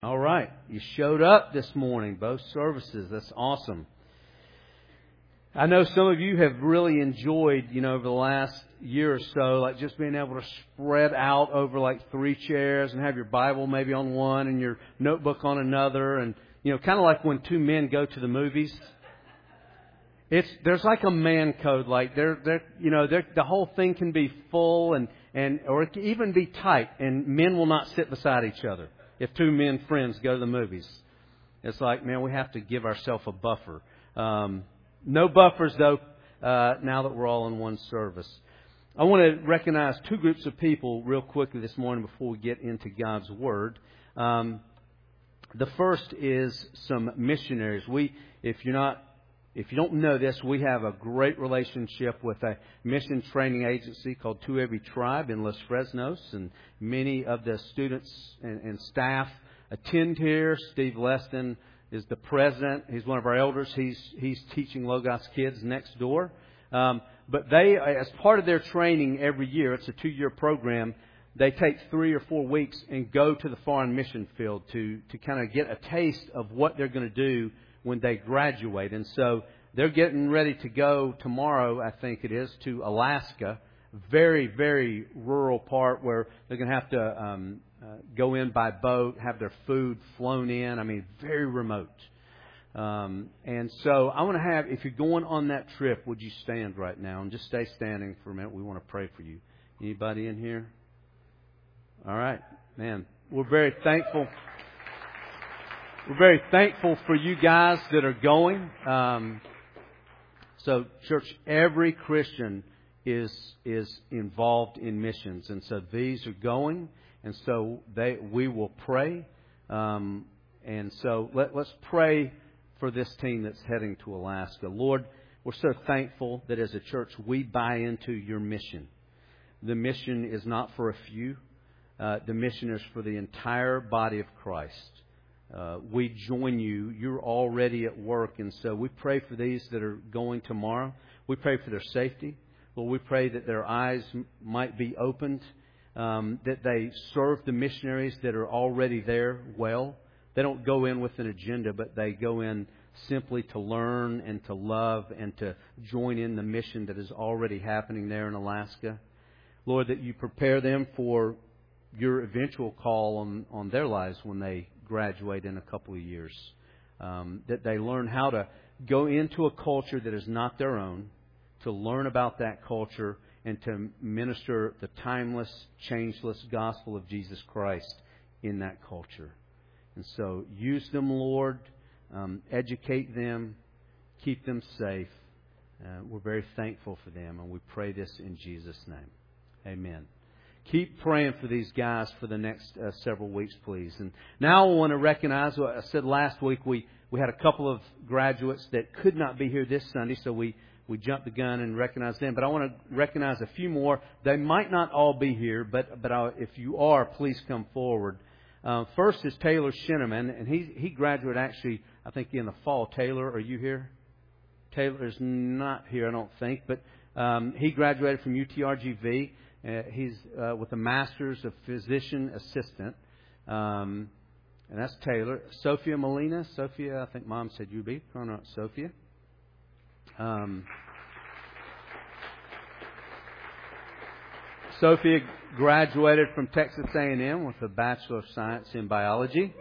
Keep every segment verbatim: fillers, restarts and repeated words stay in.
All right. You showed up this morning, both services. That's awesome. I know some of you have really enjoyed, you know, over the last year or so, like just being able to spread out over like three chairs and have your Bible maybe on one and your notebook on another. And, you know, kind of like when two men go to the movies. It's, there's like a man code, like they're, they're, you know, they're, the whole thing can be full and, and, or it can even be tight, and men will not sit beside each other. If two men friends go to the movies, it's like, man, we have to give ourselves a buffer. Um, no buffers, though, uh, now that we're all in one service. I want to recognize two groups of people real quickly this morning before we get into God's Word. Um, the first is some missionaries. We, if you're not, if you don't know this, we have a great relationship with a mission training agency called To Every Tribe in Los Fresnos, and many of the students and, and staff attend here. Steve Leston is the president. He's one of our elders. He's he's teaching Logos kids next door. Um, but they, as part of their training every year, it's a two-year program. They take three or four weeks and go to the foreign mission field to to kind of get a taste of what they're going to do when they graduate. And so they're getting ready to go tomorrow, I think it is, to Alaska. Very, very rural part where they're going to have to um, uh, go in by boat, have their food flown in. I mean, very remote. Um, and so I want to have, if you're going on that trip, would you stand right now and just stay standing for a minute? We want to pray for you. Anybody in here? All right. Man, we're very thankful. We're very thankful for you guys that are going. Um, so, church, every Christian is is involved in missions, and so these are going, and so they we will pray. Um, and so let, let's pray for this team that's heading to Alaska. Lord, we're so thankful that as a church we buy into your mission. The mission is not for a few. Uh, the mission is for the entire body of Christ. Uh, we join you. You're already at work. And so we pray for these that are going tomorrow. We pray for their safety. Lord, we pray that their eyes m- might be opened, um, that they serve the missionaries that are already there well. They don't go in with an agenda, but they go in simply to learn and to love and to join in the mission that is already happening there in Alaska. Lord, that you prepare them for your eventual call on, on their lives when they graduate in a couple of years. Um, that they learn how to go into a culture that is not their own, to learn about that culture, and to minister the timeless, changeless gospel of Jesus Christ in that culture. And so use them, Lord. Um, educate them. Keep them safe. Uh, we're very thankful for them, and we pray this in Jesus' name. Amen. Keep praying for these guys for the next uh, several weeks, please. And now I want to recognize what I said last week. We, we had a couple of graduates that could not be here this Sunday, so we, we jumped the gun and recognized them. But I want to recognize a few more. They might not all be here, but but I, if you are, please come forward. Uh, first is Taylor Shinneman, and he he graduated actually, I think, in the fall. Taylor, are you here? Taylor is not here, I don't think, but um, he graduated from U T R G V. Uh, he's uh, with a Master's of Physician Assistant. Um, and that's Taylor. Sophia Molina. Sophia, I think Mom said you'd be. Pronoun Sophia. Um, Sophia graduated from Texas A and M with a Bachelor of Science in Biology.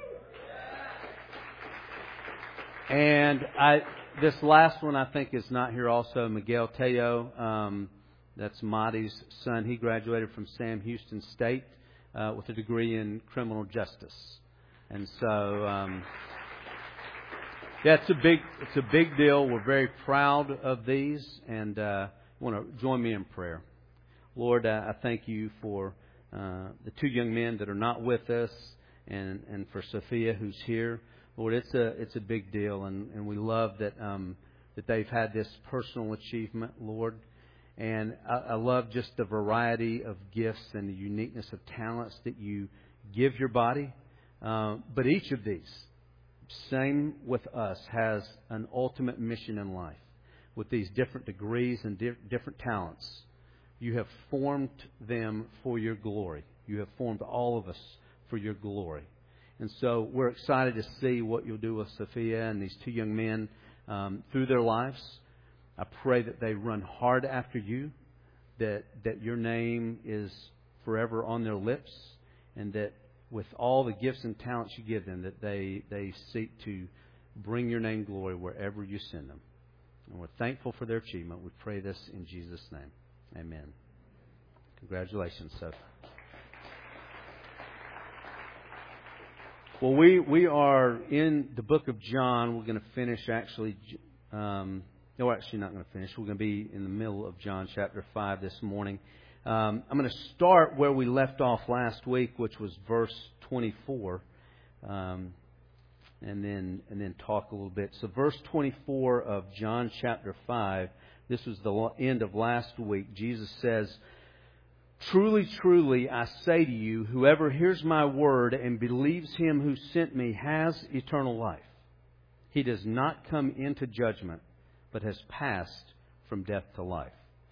And I, this last one I think is not here also. Miguel Teo. Um, That's Marty's son. He graduated from Sam Houston State uh, with a degree in criminal justice. And so, um, yeah, it's a big, it's a big deal. We're very proud of these, and uh, want to join me in prayer. Lord, uh, I thank you for uh, the two young men that are not with us, and, and for Sophia who's here. Lord, it's a it's a big deal, and, and we love that um, that they've had this personal achievement, Lord. And I, I love just the variety of gifts and the uniqueness of talents that you give your body. Uh, but each of these, same with us, has an ultimate mission in life. With these different degrees and di- different talents, you have formed them for your glory. You have formed all of us for your glory. And so we're excited to see what you'll do with Sophia and these two young men um, through their lives. I pray that they run hard after you, that that your name is forever on their lips, and that with all the gifts and talents you give them, that they, they seek to bring your name glory wherever you send them. And we're thankful for their achievement. We pray this in Jesus' name. Amen. Congratulations, Sophie. Well, we, we are in the book of John. We're going to finish actually... Um, no, we're actually not going to finish. We're going to be in the middle of John chapter five this morning. Um, I'm going to start where we left off last week, which was verse twenty-four, um, and then and then talk a little bit. So, verse twenty-four of John chapter five. This was the end of last week. Jesus says, "Truly, truly, I say to you, whoever hears my word and believes Him who sent me has eternal life. He does not come into judgment, but has passed from death to life."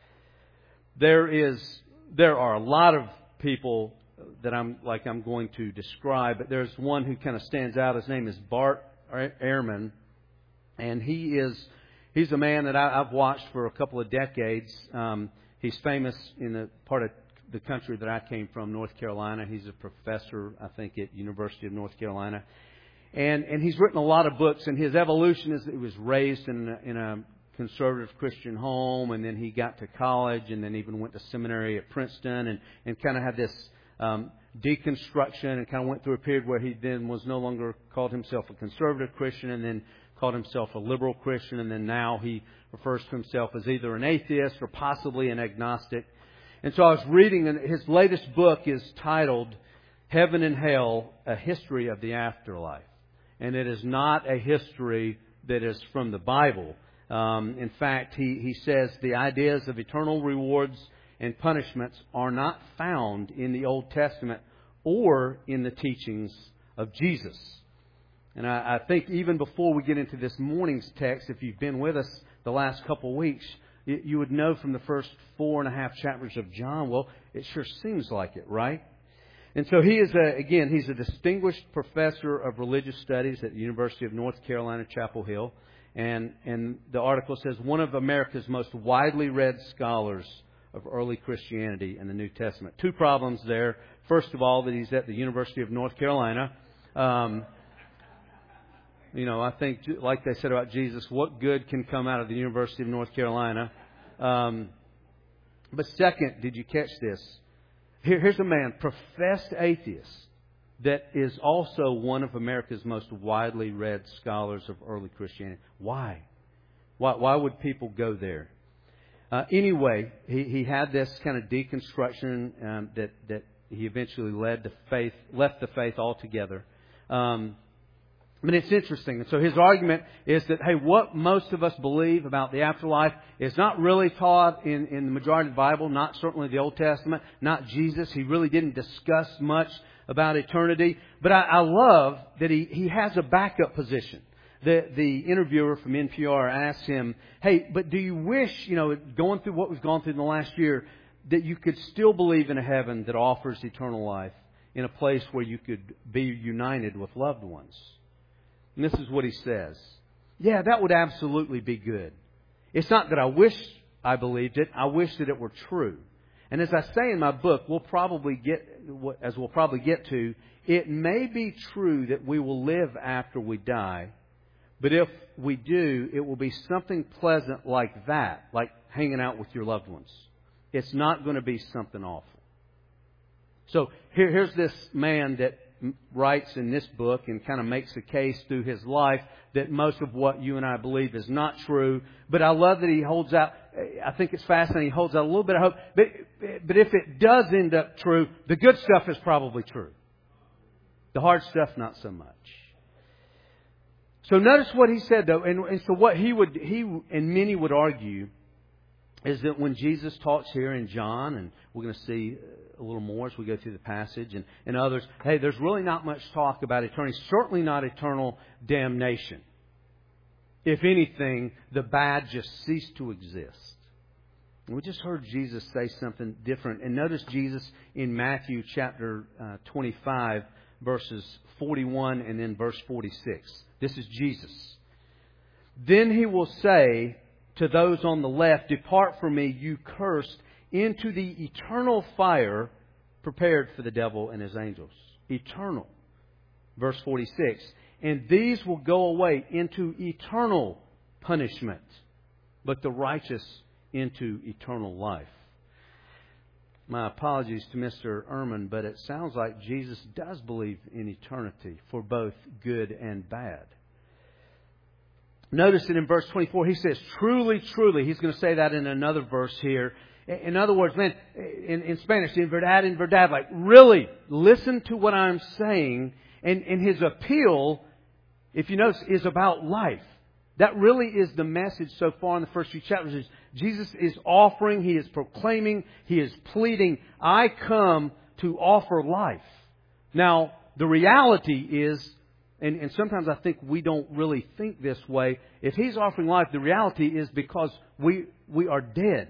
There is, there are a lot of people that I'm like I'm going to describe, but there's one who kind of stands out. His name is Bart Ehrman, and he is he's a man that I, I've watched for a couple of decades. Um, he's famous in the part of the country that I came from, North Carolina. He's a professor, I think, at University of North Carolina. And and he's written a lot of books, and his evolution is that he was raised in a, in a conservative Christian home, and then he got to college, and then even went to seminary at Princeton, and, and kind of had this um, deconstruction, and kind of went through a period where he then was no longer called himself a conservative Christian, and then called himself a liberal Christian, and then now he refers to himself as either an atheist or possibly an agnostic. And so I was reading, and his latest book is titled Heaven and Hell, A History of the Afterlife. And it is not a history that is from the Bible. Um, in fact, he, he says the ideas of eternal rewards and punishments are not found in the Old Testament or in the teachings of Jesus. And I, I think even before we get into this morning's text, if you've been with us the last couple of weeks, you, you would know from the first four and a half chapters of John, well, it sure seems like it, right? And so he is, a, again, he's a distinguished professor of religious studies at the University of North Carolina, Chapel Hill. And, and the article says, one of America's most widely read scholars of early Christianity and the New Testament. Two problems there. First of all, that he's at the University of North Carolina. Um, you know, I think, like they said about Jesus, what good can come out of the University of North Carolina? Um, but second, did you catch this? Here, here's a man, professed atheist, that is also one of America's most widely read scholars of early Christianity. Why? Why, why would people go there? Uh, anyway, he, he had this kind of deconstruction um, that, that he eventually led to faith, left the faith altogether. Um, But it's interesting. And so his argument is that, hey, what most of us believe about the afterlife is not really taught in, in the majority of the Bible, not certainly the Old Testament, not Jesus. He really didn't discuss much about eternity. But I, I love that he, he has a backup position. The, the interviewer from N P R asked him, hey, but do you wish, you know, going through what we've gone through in the last year, that you could still believe in a heaven that offers eternal life in a place where you could be united with loved ones? And this is what he says. Yeah, that would absolutely be good. It's not that I wish I believed it. I wish that it were true. And as I say in my book, we'll probably get, as we'll probably get to, it may be true that we will live after we die. But if we do, it will be something pleasant like that, like hanging out with your loved ones. It's not going to be something awful. So here, here's this man that writes in this book and kind of makes a case through his life that most of what you and I believe is not true. But I love that he holds out, I think it's fascinating, he holds out a little bit of hope. But, but if it does end up true, the good stuff is probably true. The hard stuff, not so much. So notice what he said, though. And, and so what he would, he and many would argue is that when Jesus talks here in John, and we're going to see a little more as we go through the passage, and, and others, hey, there's really not much talk about eternity, certainly not eternal damnation. If anything, the bad just cease to exist. And we just heard Jesus say something different. And notice Jesus in Matthew chapter uh, twenty-five, verses forty-one and then verse forty-six. This is Jesus. Then He will say to those on the left, "Depart from me, you cursed, into the eternal fire prepared for the devil and his angels." Eternal. Verse forty-six. "And these will go away into eternal punishment, but the righteous into eternal life." My apologies to Mister Ehrman, but it sounds like Jesus does believe in eternity for both good and bad. Notice that in verse twenty-four, He says, "Truly, truly." He's going to say that in another verse here. In other words, man, in, in Spanish, in verdad, in verdad, like, really, listen to what I'm saying. And, and His appeal, if you notice, is about life. That really is the message so far in the first few chapters. Is Jesus is offering, He is proclaiming, He is pleading, "I come to offer life." Now, the reality is, and, and sometimes I think we don't really think this way, if He's offering life, the reality is because we we are dead.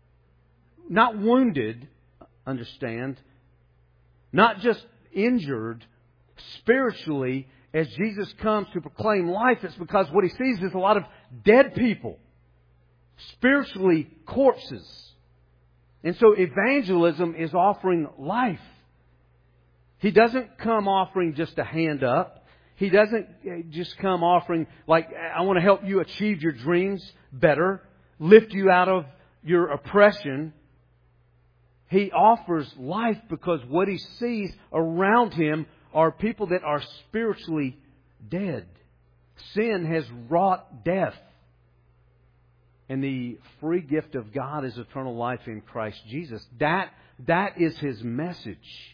Not wounded, understand. Not just injured. Spiritually, as Jesus comes to proclaim life, it's because what He sees is a lot of dead people. Spiritually, corpses. And so evangelism is offering life. He doesn't come offering just a hand up. He doesn't just come offering like, "I want to help you achieve your dreams better, lift you out of your oppression." He offers life because what He sees around Him are people that are spiritually dead. Sin has wrought death. And the free gift of God is eternal life in Christ Jesus. That, that is His message.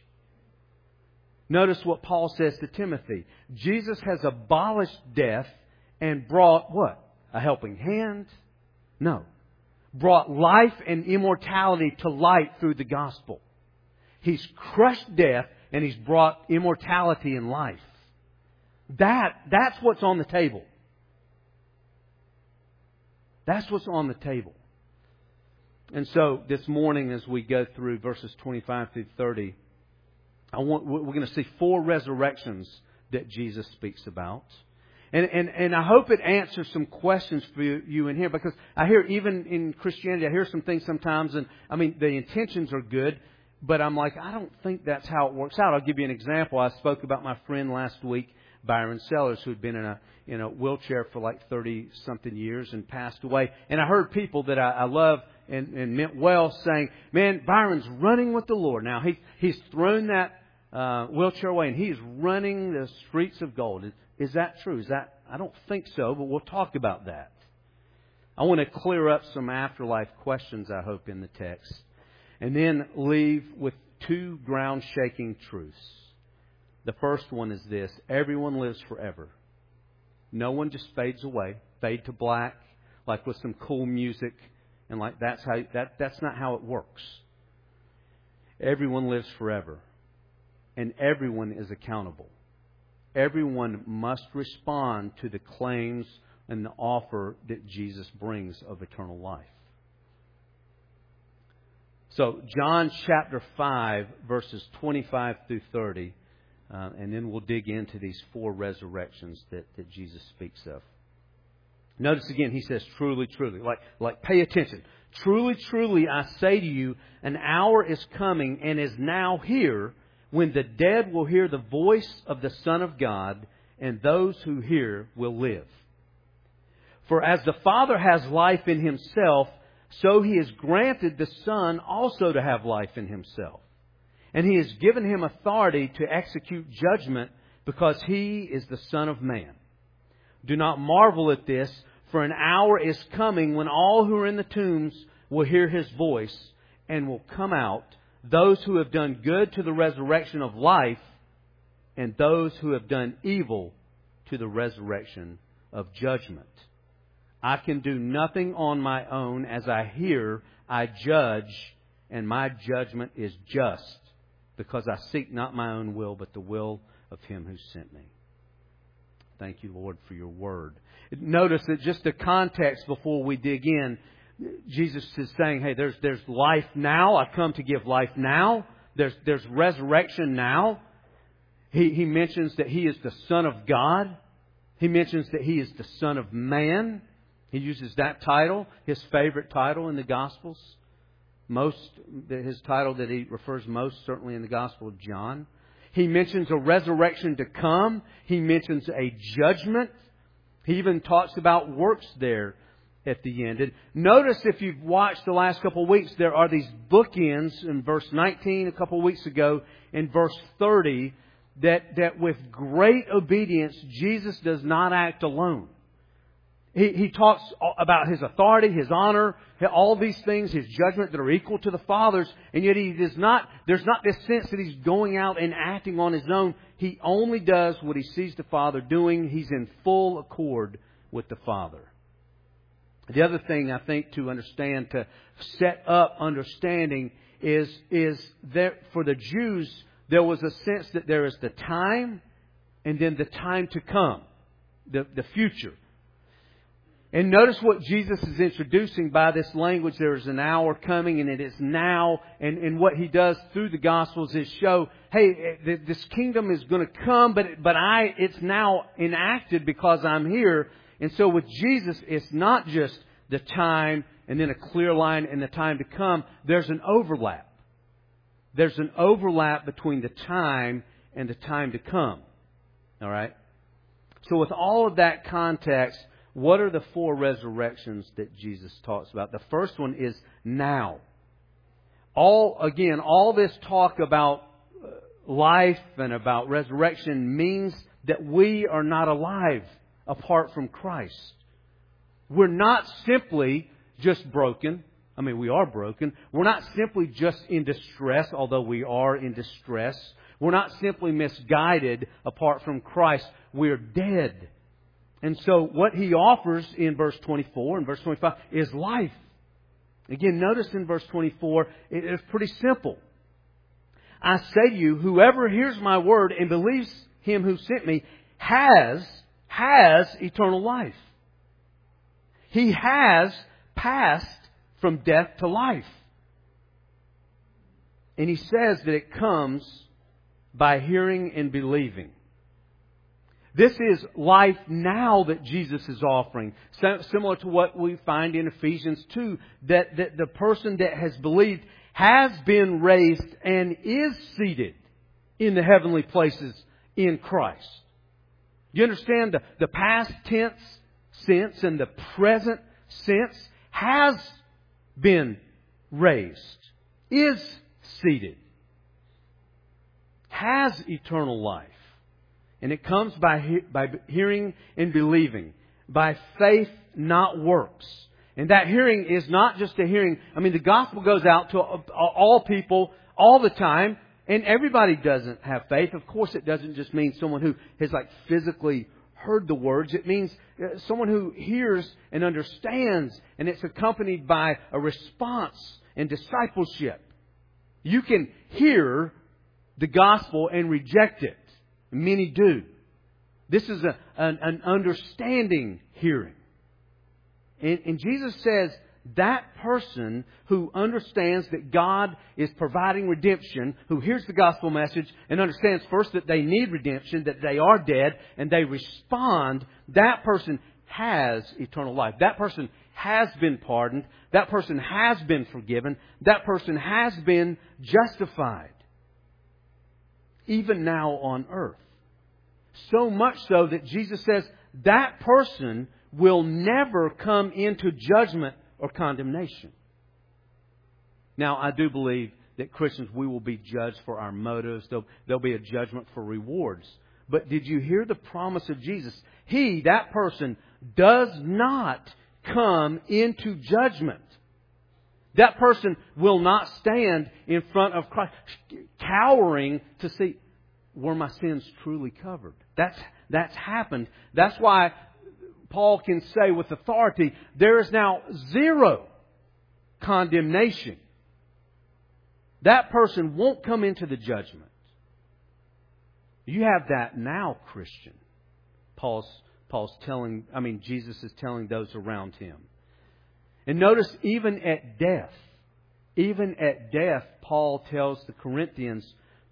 Notice what Paul says to Timothy. Jesus has abolished death and brought what? A helping hand? No. Brought life and immortality to light through the gospel. He's crushed death and He's brought immortality and life. That, that's what's on the table. That's what's on the table. And so this morning as we go through verses twenty-five through thirty, I want, we're going to see four resurrections that Jesus speaks about. And, and, and I hope it answers some questions for you, you in here, because I hear even in Christianity, I hear some things sometimes, and I mean, the intentions are good, but I'm like, I don't think that's how it works out. I'll give you an example. I spoke about my friend last week, Byron Sellers, who'd been in a in a wheelchair for like thirty-something years and passed away. And I heard people that I, I love and, and meant well saying, "Man, Byron's running with the Lord." Now, he, he's thrown that uh, wheelchair away, and he's running the streets of gold. Is, is that true? Is that? I don't think so, but we'll talk about that. I want to clear up some afterlife questions, I hope, in the text. And then leave with two ground-shaking truths. The first one is this: everyone lives forever. No one just fades away, fade to black, like with some cool music, and like that's how that that's not how it works. Everyone lives forever, and everyone is accountable. Everyone must respond to the claims and the offer that Jesus brings of eternal life. So, John chapter five, verses twenty-five through thirty. Uh, and then we'll dig into these four resurrections that, that Jesus speaks of. Notice again, He says, "Truly, truly." Like, like, pay attention. "Truly, truly, I say to you, an hour is coming and is now here when the dead will hear the voice of the Son of God, and those who hear will live. For as the Father has life in Himself, so He has granted the Son also to have life in Himself. And He has given Him authority to execute judgment because He is the Son of Man. Do not marvel at this, for an hour is coming when all who are in the tombs will hear His voice and will come out, those who have done good to the resurrection of life, and those who have done evil to the resurrection of judgment. I can do nothing on my own. As I hear, I judge, and my judgment is just, because I seek not my own will, but the will of Him who sent me." Thank you, Lord, for your word. Notice that just the context before we dig in, Jesus is saying, hey, there's there's life now. I've come to give life now. There's there's resurrection now. He, he mentions that He is the Son of God. He mentions that He is the Son of Man. He uses that title, His favorite title in the Gospels. Most, His title that He refers most certainly in the Gospel of John. He mentions a resurrection to come. He mentions a judgment. He even talks about works there at the end. And notice if you've watched the last couple of weeks, there are these bookends in verse nineteen a couple of weeks ago, in verse thirty, that, that with great obedience, Jesus does not act alone. He, he talks about His authority, His honor, all these things, His judgment that are equal to the Father's, and yet He does not, there's not this sense that He's going out and acting on His own. He only does what He sees the Father doing. He's in full accord with the Father. The other thing I think to understand, to set up understanding, is, is that for the Jews, there was a sense that there is the time and then the time to come, the, the future. And notice what Jesus is introducing by this language. There is an hour coming and it is now. And, and what He does through the Gospels is show, hey, this kingdom is going to come, but, but I, it's now enacted because I'm here. And so with Jesus, it's not just the time and then a clear line and the time to come. There's an overlap. There's an overlap between the time and the time to come. All right? So with all of that context, what are the four resurrections that Jesus talks about? The first one is now. All, again, all this talk about life and about resurrection means that we are not alive apart from Christ. We're not simply just broken. I mean, we are broken. We're not simply just in distress, although we are in distress. We're not simply misguided apart from Christ. We're dead. And so what He offers in verse twenty-four and verse twenty-five is life. Again, notice in verse twenty-four, it is pretty simple. I say to you, whoever hears my word and believes Him who sent me has, has eternal life. He has passed from death to life. And He says that it comes by hearing and believing. This is life now that Jesus is offering. Similar to what we find in Ephesians two, that, that the person that has believed has been raised and is seated in the heavenly places in Christ. You understand the, the past tense sense and the present sense? Has been raised, is seated, has eternal life. And it comes by he- by hearing and believing, by faith, not works. And that hearing is not just a hearing. I mean, the gospel goes out to all people all the time, and everybody doesn't have faith. Of course, it doesn't just mean someone who has like physically heard the words. It means someone who hears and understands, and it's accompanied by a response and discipleship. You can hear the gospel and reject it. Many do. This is a, an, an understanding hearing. And, and Jesus says that person who understands that God is providing redemption, who hears the gospel message and understands first that they need redemption, that they are dead, and they respond, that person has eternal life. That person has been pardoned. That person has been forgiven. That person has been justified. Even now on earth. So much so that Jesus says that person will never come into judgment or condemnation. Now, I do believe that Christians, we will be judged for our motives. There'll, there'll be a judgment for rewards. But did you hear the promise of Jesus? He, that person, does not come into judgment. That person will not stand in front of Christ, cowering to see, were my sins truly covered? That's, that's happened. That's why Paul can say with authority, there is now zero condemnation. That person won't come into the judgment. You have that now, Christian. Paul's, Paul's telling, I mean, Jesus is telling those around him. And notice, even at death, even at death, Paul tells the Corinthians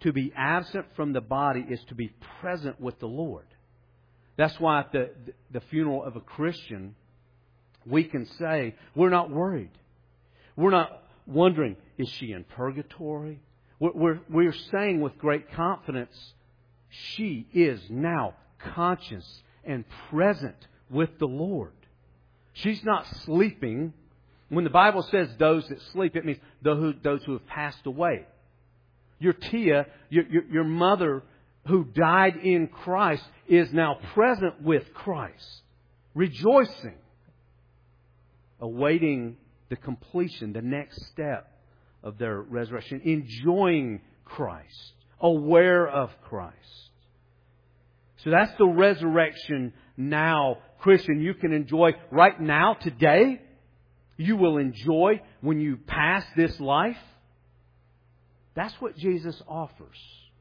To be absent from the body is to be present with the Lord. That's why at the, the funeral of a Christian, we can say, we're not worried. We're not wondering, is she in purgatory? We're, we're, we're saying with great confidence, she is now conscious and present with the Lord. She's not sleeping. When the Bible says those that sleep, it means those who have passed away. Your Tia, your, your, your mother who died in Christ, is now present with Christ, rejoicing, awaiting the completion, the next step of their resurrection, enjoying Christ, aware of Christ. So that's the resurrection now, Christian, you can enjoy right now, today. You will enjoy when you pass this life. That's what Jesus offers.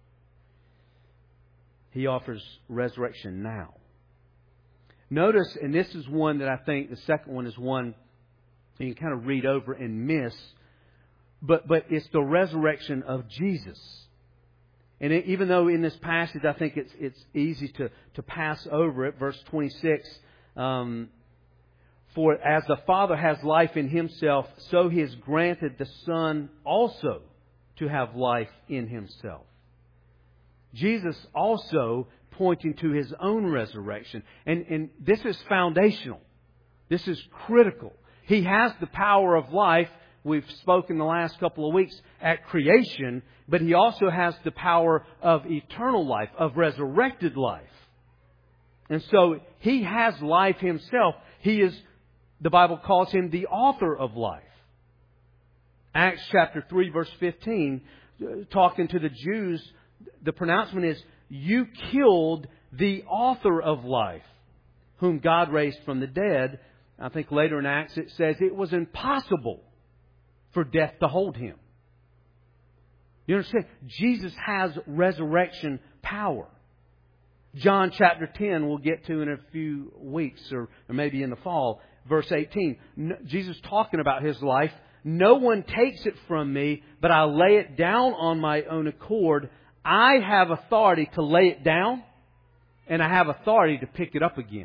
He offers resurrection now. Notice, and this is one that I think, the second one is one you can kind of read over and miss, but, but it's the resurrection of Jesus. And it, even though in this passage I think it's it's easy to, to pass over it, verse twenty-six, um, for as the Father has life in Himself, so He has granted the Son also to have life in Himself. Jesus also pointing to His own resurrection. And, and this is foundational. This is critical. He has the power of life. We've spoken the last couple of weeks at creation, but He also has the power of eternal life, of resurrected life. And so He has life Himself. He is, the Bible calls Him the author of life. Acts chapter three verse fifteen, talking to the Jews, the pronouncement is, you killed the author of life, whom God raised from the dead. I think later in Acts it says it was impossible for death to hold Him. You understand? Jesus has resurrection power. John chapter ten we'll get to in a few weeks or, or maybe in the fall. Verse eighteen. Jesus talking about His life. No one takes it from me, but I lay it down on my own accord. I have authority to lay it down, and I have authority to pick it up again.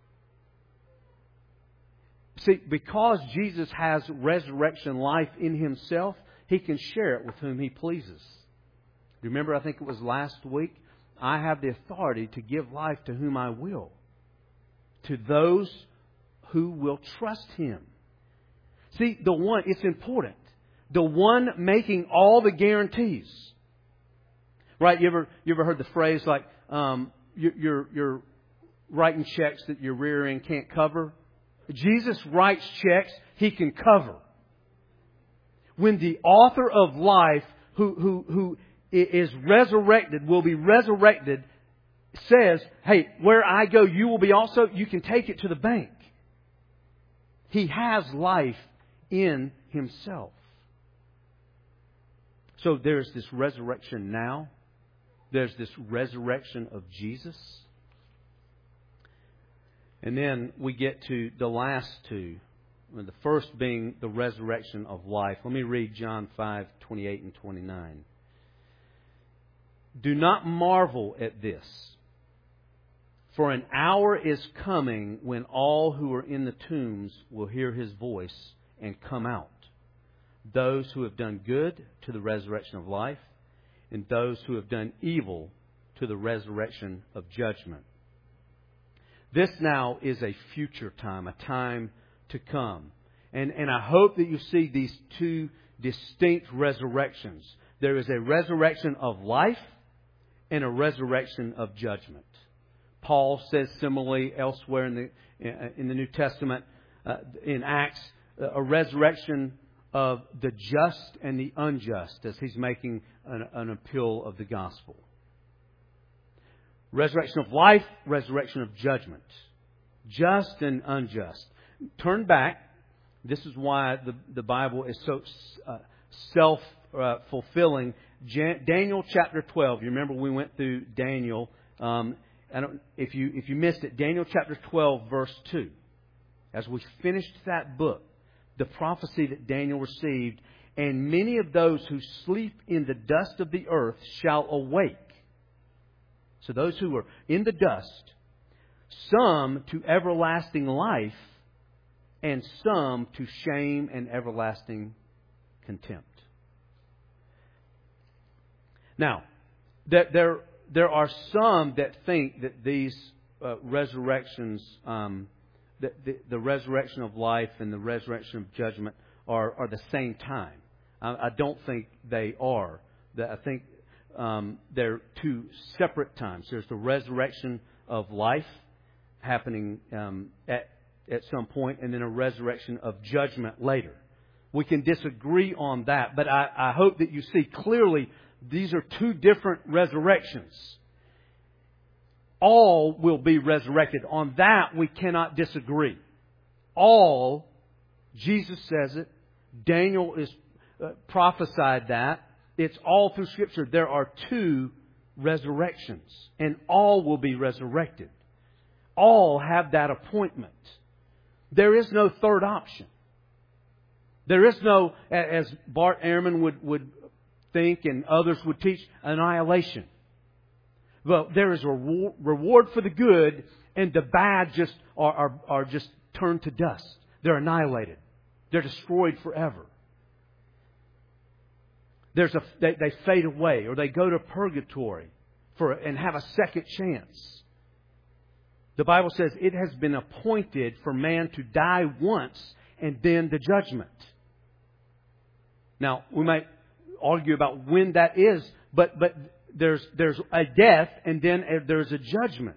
See, because Jesus has resurrection life in Himself, He can share it with whom He pleases. Remember, I think it was last week, I have the authority to give life to whom I will, to those who will trust Him. See, the one, it's important. The one making all the guarantees. Right? You ever you ever heard the phrase like, um, you're, you're, you're writing checks that your rear end can't cover? Jesus writes checks He can cover. When the author of life, who, who, who is resurrected, will be resurrected, says, hey, where I go, you will be also, you can take it to the bank. He has life in Himself. So there's this resurrection now. There's this resurrection of Jesus. And then we get to the last two. The first being the resurrection of life. Let me read John five, twenty-eight and twenty-nine. Do not marvel at this, for an hour is coming when all who are in the tombs will hear His voice and come out. Those who have done good to the resurrection of life, and those who have done evil to the resurrection of judgment. This now is a future time, a time to come. And, and I hope that you see these two distinct resurrections. There is a resurrection of life and a resurrection of judgment. Paul says similarly elsewhere in the, in the New Testament, uh, in Acts, a resurrection of the just and the unjust as he's making an, an appeal of the gospel. Resurrection of life, resurrection of judgment. Just and unjust. Turn back. This is why the, the Bible is so uh, self-fulfilling. Uh, Daniel chapter twelve. You remember we went through Daniel. Um, I don't, if you if you missed it, Daniel chapter twelve, verse two. As we finished that book, the prophecy that Daniel received, and many of those who sleep in the dust of the earth shall awake. So those who are in the dust, some to everlasting life, and some to shame and everlasting contempt. Now, there there, there are some that think that these uh, resurrections, um, the, the, the resurrection of life and the resurrection of judgment are, are the same time. I, I don't think they are. I think um, they're two separate times. There's the resurrection of life happening um, at at some point, and then a resurrection of judgment later. We can disagree on that, but I, I hope that you see clearly these are two different resurrections. All will be resurrected. On that, we cannot disagree. All, Jesus says it, Daniel is uh, prophesied that. It's all through Scripture. There are two resurrections, and all will be resurrected. All have that appointment. There is no third option. There is no, as Bart Ehrman would, would think and others would teach, annihilation. Well, there is a reward for the good, and the bad just are, are, are just turned to dust. They're annihilated. They're destroyed forever. There's a they, they fade away, or they go to purgatory for and have a second chance. The Bible says it has been appointed for man to die once and then the judgment. Now, we might argue about when that is, but but there's there's a death and then there's a judgment.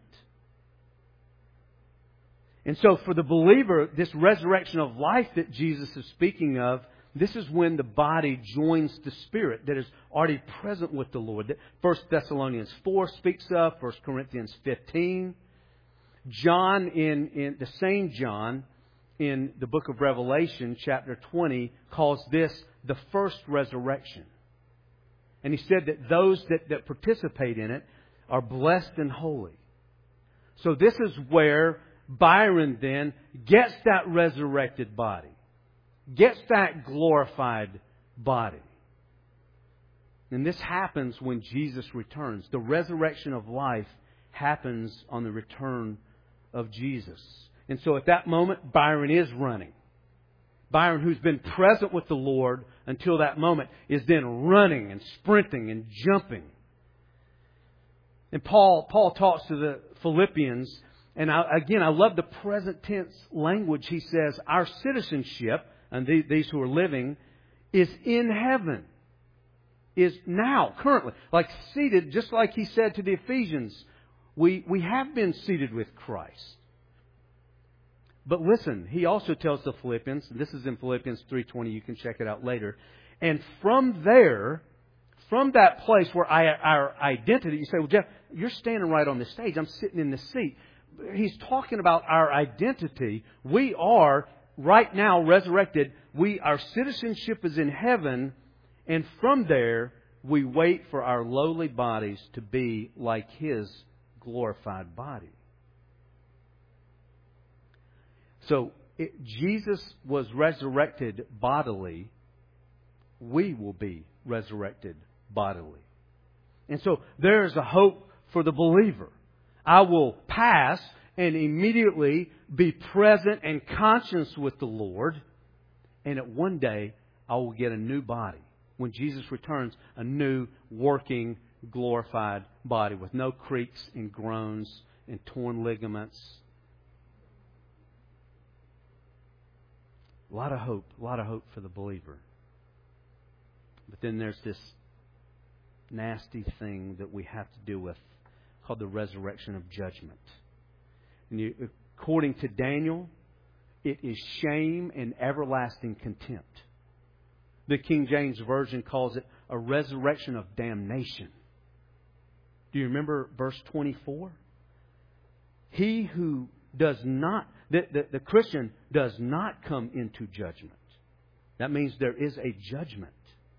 And so for the believer, this resurrection of life that Jesus is speaking of, this is when the body joins the spirit that is already present with the Lord. First Thessalonians four speaks of, First Corinthians fifteen. John, in, in the same John, in the book of Revelation, chapter twenty, calls this the first resurrection. And he said that those that, that participate in it are blessed and holy. So this is where Byron then gets that resurrected body, gets that glorified body. And this happens when Jesus returns. The resurrection of life happens on the return of Jesus. And so at that moment, Byron is running. Byron, who's been present with the Lord until that moment, is then running and sprinting and jumping. And Paul, Paul talks to the Philippians, and I, again, I love the present tense language. He says, our citizenship, and these, these who are living, is in heaven. Is now, currently, like seated, just like he said to the Ephesians, we, we have been seated with Christ. But listen, he also tells the Philippians, and this is in Philippians three twenty, you can check it out later. And from there, from that place where I, our identity, you say, well, Jeff, you're standing right on the stage. I'm sitting in the seat. He's talking about our identity. We are right now resurrected. We, our citizenship is in heaven. And from there, we wait for our lowly bodies to be like His glorified body. So, it, Jesus was resurrected bodily. We will be resurrected bodily. And so, there is a hope for the believer. I will pass and immediately be present and conscious with the Lord. And at one day, I will get a new body. When Jesus returns, a new, working, glorified body with no creaks and groans and torn ligaments. A lot of hope, a lot of hope for the believer. But then there's this nasty thing that we have to deal with called the resurrection of judgment. And you, according to Daniel, it is shame and everlasting contempt. The King James Version calls it a resurrection of damnation. Do you remember verse twenty-four? He who does not, the, the, the Christian does not come into judgment. That means there is a judgment.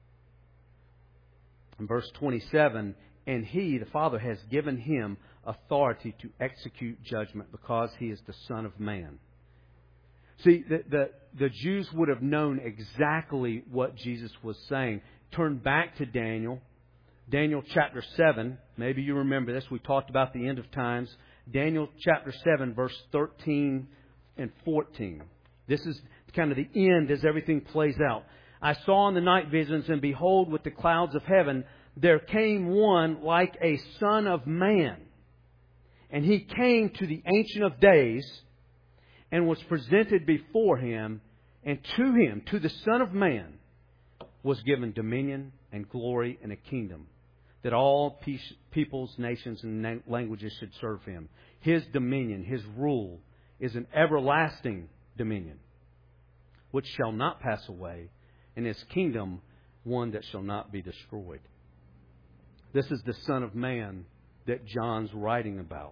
In verse twenty-seven, and He, the Father, has given Him authority to execute judgment because He is the Son of Man. See, the, the, the Jews would have known exactly what Jesus was saying. Turn back to Daniel. Daniel chapter seven. Maybe you remember this. We talked about the end of times. Daniel chapter seven, verse thirteen and fourteen. This is kind of the end as everything plays out. I saw in the night visions, and behold, with the clouds of heaven, there came one like a son of man. And he came to the Ancient of Days and was presented before him. And to him, to the Son of Man, was given dominion and glory and a kingdom, that all peoples, nations, and languages should serve him. His dominion, His rule, is an everlasting dominion, which shall not pass away, and His kingdom one that shall not be destroyed. This is the Son of Man that John's writing about.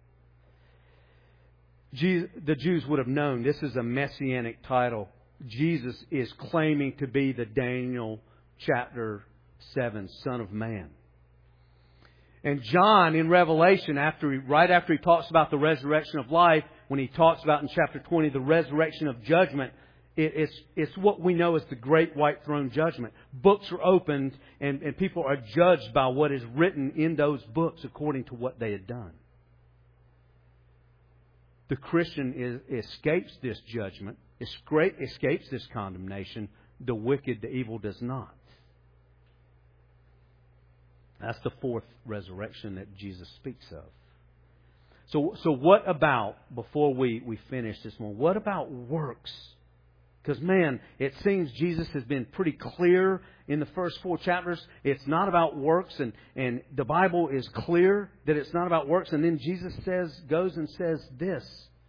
The Jews would have known this is a messianic title. Jesus is claiming to be the Daniel chapter seven Son of Man. And John in Revelation, after he, right after he talks about the resurrection of life, when he talks about in chapter twenty the resurrection of judgment, it, it's, it's what we know as the Great White Throne Judgment. Books are opened and, and people are judged by what is written in those books according to what they had done. The Christian is, escapes this judgment, escapes this condemnation. The wicked, the evil does not. That's the fourth resurrection that Jesus speaks of. So, so what about, before we, we finish this one, what about works? Because, man, it seems Jesus has been pretty clear in the first four chapters. It's not about works, and, and the Bible is clear that it's not about works. And then Jesus says, goes and says this: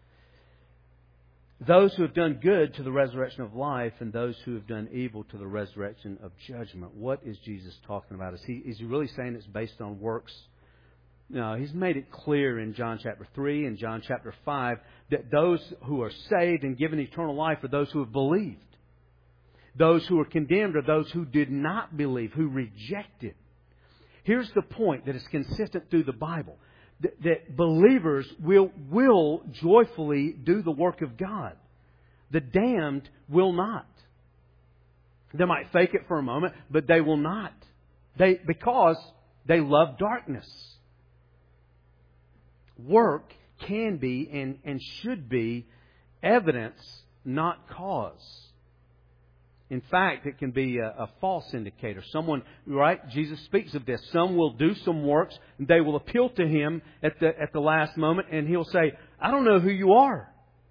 those who have done good to the resurrection of life, and those who have done evil to the resurrection of judgment. What is Jesus talking about? Is he, is he really saying it's based on works? No, He's made it clear in John chapter three and John chapter five that those who are saved and given eternal life are those who have believed. Those who are condemned are those who did not believe, who rejected. Here's the point that is consistent through the Bible. That, that believers will, will joyfully do the work of God. The damned will not. They might fake it for a moment, but they will not. They, because they love darkness. Work can be and, and should be evidence, not cause. In fact, it can be a, a false indicator. Someone, right? Jesus speaks of this. Some will do some works, and they will appeal to Him at the at the last moment, and He'll say, "I don't know who you are.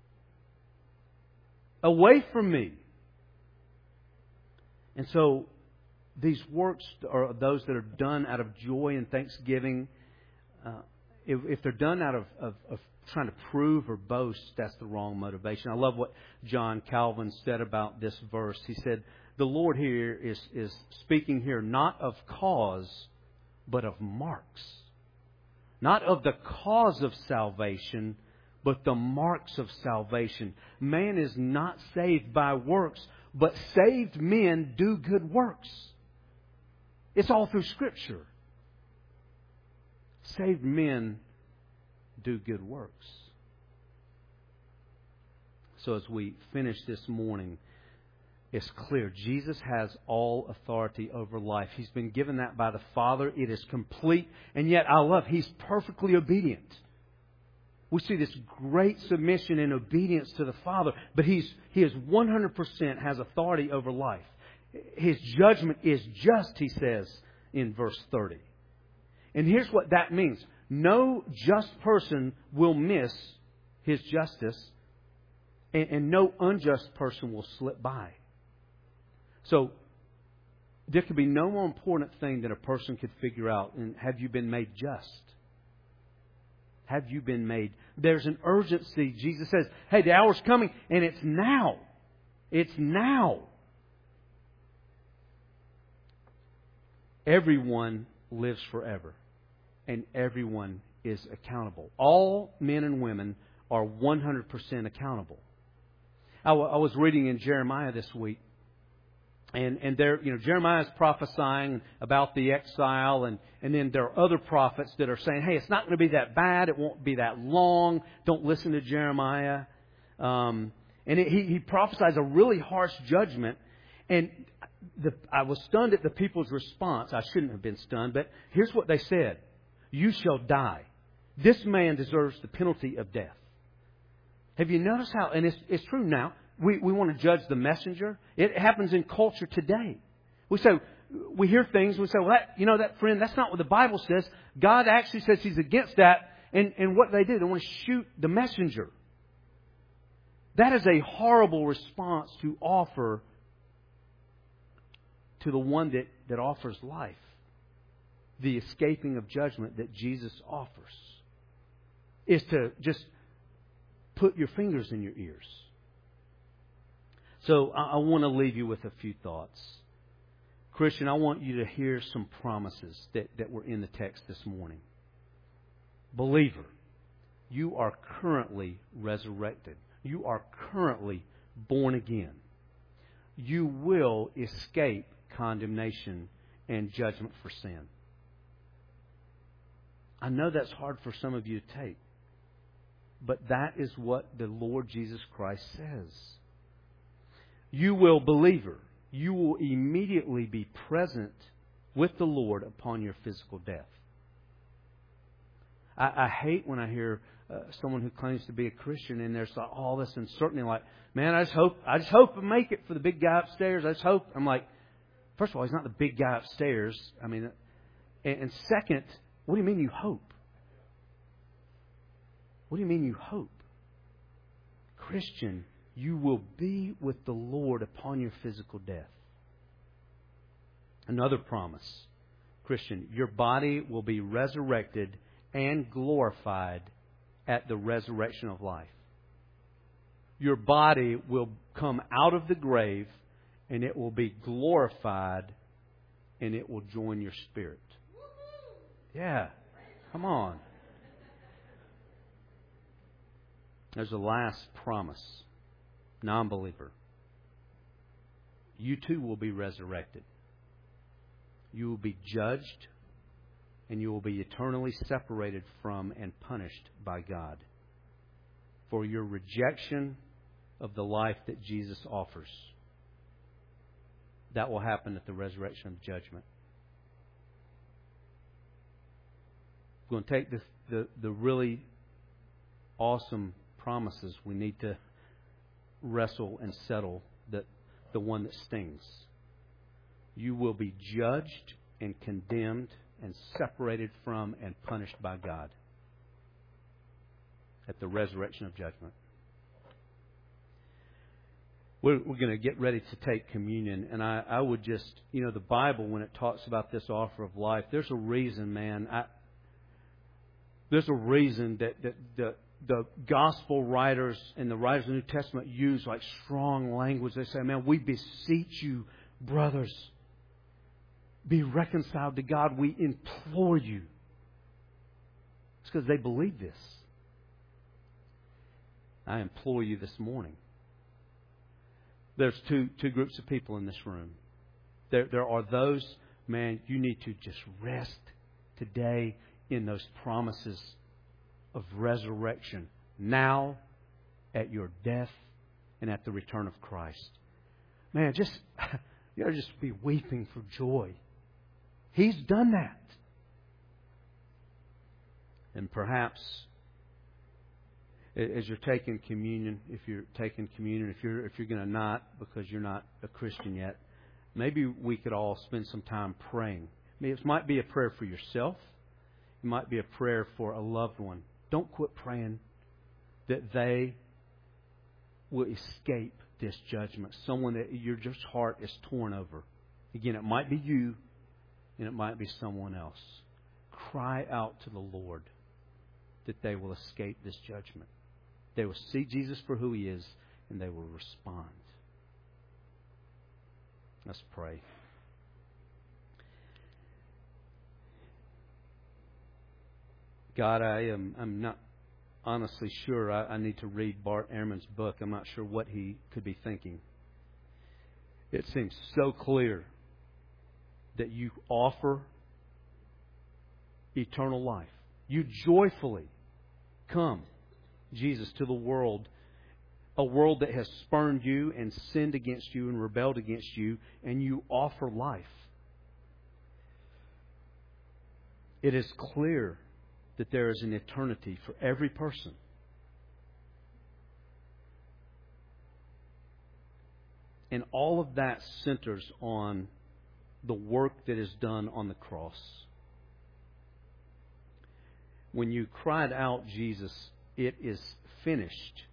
Away from me." And so, these works are those that are done out of joy and thanksgiving. Uh, if, if they're done out of, of, of trying to prove or boast, that's the wrong motivation. I love what John Calvin said about this verse. He said, the Lord here is, is speaking here not of cause, but of marks. Not of the cause of salvation, but the marks of salvation. Man is not saved by works, but saved men do good works. It's all through Scripture. Saved men do good works. So as we finish this morning, it's clear Jesus has all authority over life. He's been given that by the Father. It is complete. And yet, I love, He's perfectly obedient. We see this great submission and obedience to the Father. But He's He is one hundred percent has authority over life. His judgment is just, He says in verse thirty. And here's what that means. No just person will miss His justice, and, and no unjust person will slip by. So, there could be no more important thing that a person could figure out. And have you been made just? Have you been made? There's an urgency. Jesus says, hey, the hour's coming, and it's now. It's now. Everyone lives forever. And everyone is accountable. All men and women are one hundred percent accountable. I, w- I was reading in Jeremiah this week. And, and there, you know, Jeremiah is prophesying about the exile. And, and then there are other prophets that are saying, hey, it's not going to be that bad. It won't be that long. Don't listen to Jeremiah. Um, And it, he, he prophesies a really harsh judgment. And the, I was stunned at the people's response. I shouldn't have been stunned, but here's what they said. You shall die. This man deserves the penalty of death. Have you noticed how, and it's, it's true now, we, we want to judge the messenger. It happens in culture today. We say, we hear things, we say, well, that, you know, that friend, that's not what the Bible says. God actually says He's against that. And, and what they do, they want to shoot the messenger. That is a horrible response to offer to the one that, that offers life. The escaping of judgment that Jesus offers is to just put your fingers in your ears. So I, I want to leave you with a few thoughts. Christian, I want you to hear some promises that, that were in the text this morning. Believer, you are currently resurrected. You are currently born again. You will escape condemnation and judgment for sin. I know that's hard for some of you to take, but that is what the Lord Jesus Christ says. You will, believer, you will immediately be present with the Lord upon your physical death. I, I hate when I hear uh, someone who claims to be a Christian and there's like all this uncertainty, like, man, I just hope, I just hope I make it for the big guy upstairs. I just hope. I'm like, first of all, he's not the big guy upstairs. I mean, and, and second, what do you mean you hope? What do you mean you hope? Christian, you will be with the Lord upon your physical death. Another promise. Christian, your body will be resurrected and glorified at the resurrection of life. Your body will come out of the grave and it will be glorified and it will join your spirit. Yeah, come on. There's a last promise. Non-believer. You too will be resurrected. You will be judged and you will be eternally separated from and punished by God for your rejection of the life that Jesus offers. That will happen at the resurrection of judgment. We're going to take this, the, the really awesome promises. We need to wrestle and settle the, the one that stings. You will be judged and condemned and separated from and punished by God at the resurrection of judgment. We're, we're going to get ready to take communion. And I, I would just, you know, the Bible, when it talks about this offer of life, there's a reason, man. I, there's a reason that, that the, the gospel writers and the writers of the New Testament use like strong language. They say, man, we beseech you, brothers, be reconciled to God. We implore you. It's because they believe this. I implore you this morning. There's two two groups of people in this room. There there are those, man, you need to just rest today in those promises of resurrection now, at your death, and at the return of Christ. Man, just you ought to just be weeping for joy. He's done that. And perhaps as you're taking communion, if you're taking communion, if you're if you're going to not because you're not a Christian yet, maybe we could all spend some time praying. I mean, it might be a prayer for yourself. It might be a prayer for a loved one. Don't quit praying that they will escape this judgment. Someone that your just heart is torn over. Again, it might be you and it might be someone else. Cry out to the Lord that they will escape this judgment. They will see Jesus for who He is and they will respond. Let's pray. God, I am I'm not honestly sure. I, I need to read Bart Ehrman's book. I'm not sure what he could be thinking. It seems so clear that you offer eternal life. You joyfully come, Jesus, to the world a world that has spurned you and sinned against you and rebelled against you, and you offer life. It is clear that there is an eternity for every person. And all of that centers on the work that is done on the cross. When you cried out, Jesus, it is finished,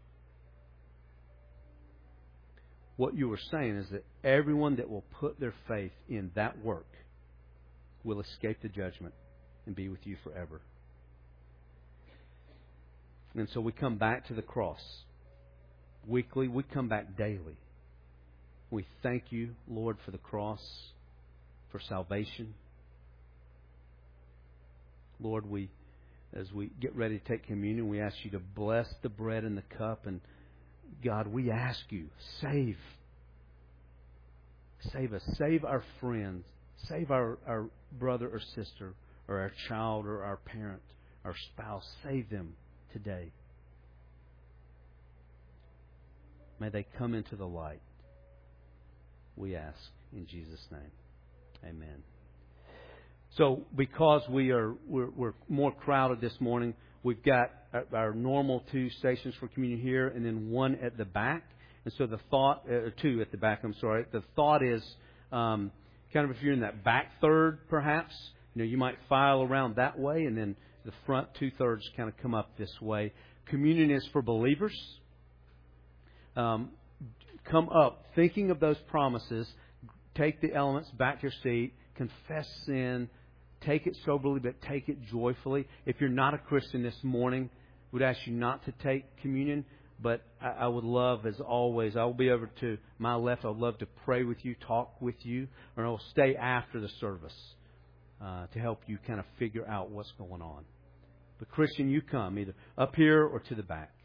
what you were saying is that everyone that will put their faith in that work will escape the judgment and be with you forever. And so we come back to the cross. Weekly, we come back daily. We thank you, Lord, for the cross, for salvation. Lord, we, as we get ready to take communion, we ask you to bless the bread and the cup. And God, we ask you, save. Save us. Save our friends. Save our, our brother or sister or our child or our parent, our spouse. Save them today. May they come into the light. We ask in Jesus' name. Amen. So, because we are we're, we're more crowded this morning, we've got our, our normal two stations for communion here, and then one at the back. And so the thought, uh, two at the back. I'm sorry. The thought is, um, kind of if you're in that back third, perhaps, you know, you might file around that way, and then the front two thirds kind of come up this way. Communion is for believers. Um, come up thinking of those promises. Take the elements back to your seat. Confess sin. Take it soberly, but take it joyfully. If you're not a Christian this morning, I would ask you not to take communion. But I, I would love, as always, I will be over to my left. I would love to pray with you, talk with you, or I will stay after the service uh, to help you kind of figure out what's going on. But Christian, you come either up here or to the back.